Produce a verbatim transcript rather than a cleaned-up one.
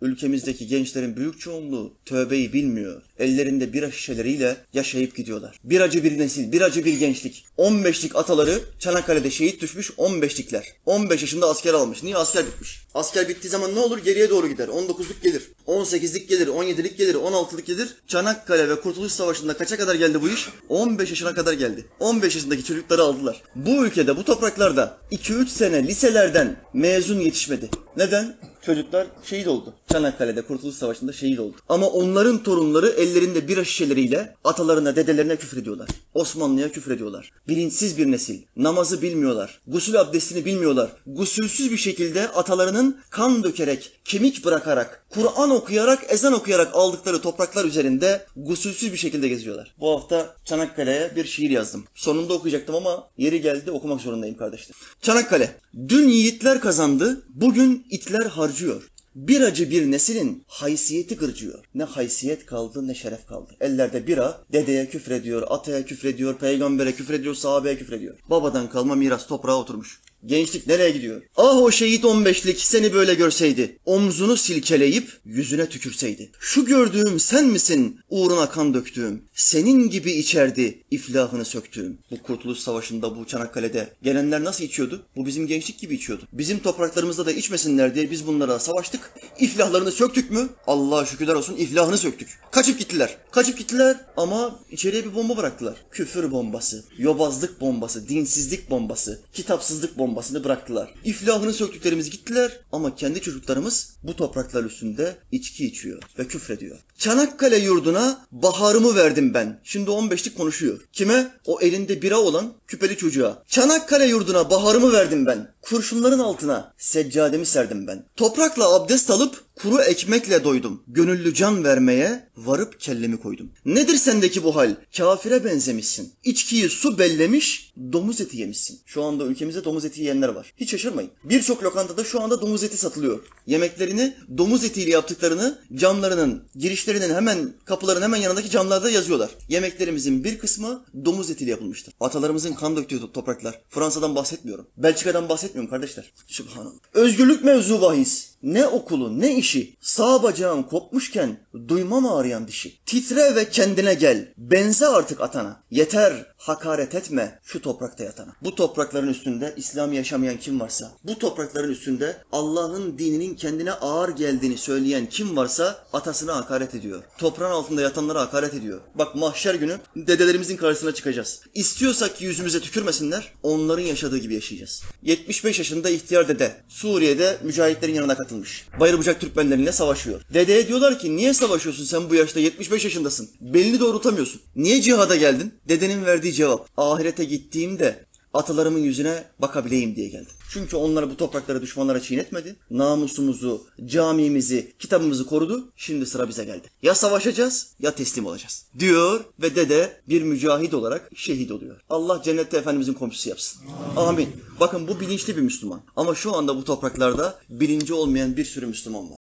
ülkemizdeki gençlerin büyük çoğunluğu tövbeyi bilmiyor. Ellerinde bira şişeleriyle yaşayıp gidiyorlar. Bir acı bir nesil, bir acı bir gençlik. on beşlik ataları Çanakkale'de şehit düşmüş on beşlikler. on beş yaşında asker almış. Niye? Asker bitmiş. Asker bittiği zaman ne olur? Geriye doğru gider. on dokuzluk gelir. on sekizlik gelir. on yedilik gelir. on altılık gelir. Çanakkale ve Kurtuluş Savaşı'nda kaça kadar geldi bu iş? on beş yaşına kadar geldi. on beş yaşındaki çocukları aldılar. Bu ülkede, bu topraklarda iki üç sene liselerden mezun yetişmedi. Neden? Çocuklar şehit oldu. Çanakkale'de Kurtuluş Savaşı'nda şehit oldu. Ama onların torunları ellerinde bira şişeleriyle atalarına, dedelerine küfrediyorlar. Osmanlı'ya küfrediyorlar. Bilinçsiz bir nesil. Namazı bilmiyorlar. Gusül abdestini bilmiyorlar. Gusülsüz bir şekilde atalarının kan dökerek, kemik bırakarak, Kur'an okuyarak, ezan okuyarak aldıkları topraklar üzerinde gusülsüz bir şekilde geziyorlar. Bu hafta Çanakkale'ye bir şiir yazdım. Sonunda okuyacaktım ama yeri geldi, okumak zorundayım kardeşler. Çanakkale. Dün yiğitler kazandı, bugün itler harcıyor. Bir acı bir neslin haysiyeti gırcıyor. Ne haysiyet kaldı ne şeref kaldı. Ellerde bira, dedeye küfrediyor, ataya küfrediyor, peygambere küfrediyor, sahabeye küfrediyor. Babadan kalma miras toprağa oturmuş. Gençlik nereye gidiyor? Ah o şehit on beşlik seni böyle görseydi. Omzunu silkeleyip yüzüne tükürseydi. Şu gördüğüm sen misin uğruna kan döktüğüm? Senin gibi içerdi iflahını söktüğüm. Bu Kurtuluş Savaşı'nda, bu Çanakkale'de gelenler nasıl içiyordu? Bu bizim gençlik gibi içiyordu. Bizim topraklarımızda da içmesinler diye biz bunlara savaştık. İflahlarını söktük mü? Allah'a şükürler olsun iflahını söktük. Kaçıp gittiler. Kaçıp gittiler ama içeriye bir bomba bıraktılar. Küfür bombası, yobazlık bombası, dinsizlik bombası, kitapsızlık bombası. bombasını bıraktılar. İflahını söktüklerimiz gittiler ama kendi çocuklarımız bu topraklar üstünde içki içiyor ve küfrediyor. Çanakkale yurduna baharımı verdim ben. Şimdi on beşlik konuşuyor. Kime? O elinde bira olan küpeli çocuğa. Çanakkale yurduna baharımı verdim ben. Kurşunların altına seccademi serdim ben. Toprakla abdest alıp kuru ekmekle doydum. Gönüllü can vermeye varıp kellemi koydum. Nedir sendeki bu hal? Kafire benzemişsin. İçkiyi su bellemiş, domuz eti yemişsin. Şu anda ülkemizde domuz eti yiyenler var. Hiç şaşırmayın. Birçok lokantada şu anda domuz eti satılıyor. Yemeklerini domuz etiyle yaptıklarını camlarının, girişlerinin hemen, kapıların hemen yanındaki camlarda yazıyorlar. Yemeklerimizin bir kısmı domuz etiyle yapılmıştır. Atalarımızın kan döktüğü topraklar. Fransa'dan bahsetmiyorum. Belçika'dan bahsetmiyorum kardeşler. Subhanallah. Özgürlük mevzu bahis. Ne okulu ne işi, sağ bacağın kopmuşken duymam ağrıyan dişi. Titre ve kendine gel, benze artık atana. Yeter, hakaret etme şu toprakta yatana. Bu toprakların üstünde İslam yaşamayan kim varsa, bu toprakların üstünde Allah'ın dininin kendine ağır geldiğini söyleyen kim varsa atasına hakaret ediyor. Toprağın altında yatanlara hakaret ediyor. Bak mahşer günü dedelerimizin karşısına çıkacağız. İstiyorsak ki yüzümüze tükürmesinler, onların yaşadığı gibi yaşayacağız. yetmiş beş yaşında ihtiyar dede Suriye'de mücahitlerin yanına katılmış. Bayır Bucak Türkmenleriyle savaşıyor. Dedeye diyorlar ki niye savaşıyorsun sen bu yaşta, yetmiş beş yaşındasın. Belini doğrultamıyorsun. Niye cihada geldin? Dedenin verdiği cevap, ahirete gittiğimde atalarımın yüzüne bakabileyim diye geldim. Çünkü onlar bu toprakları düşmanlara çiğnetmedi. Namusumuzu, camimizi, kitabımızı korudu. Şimdi sıra bize geldi. Ya savaşacağız ya teslim olacağız diyor ve dede bir mücahit olarak şehit oluyor. Allah cennette Efendimizin komşusu yapsın. Amin. Bakın bu bilinçli bir Müslüman. Ama şu anda bu topraklarda bilinci olmayan bir sürü Müslüman var.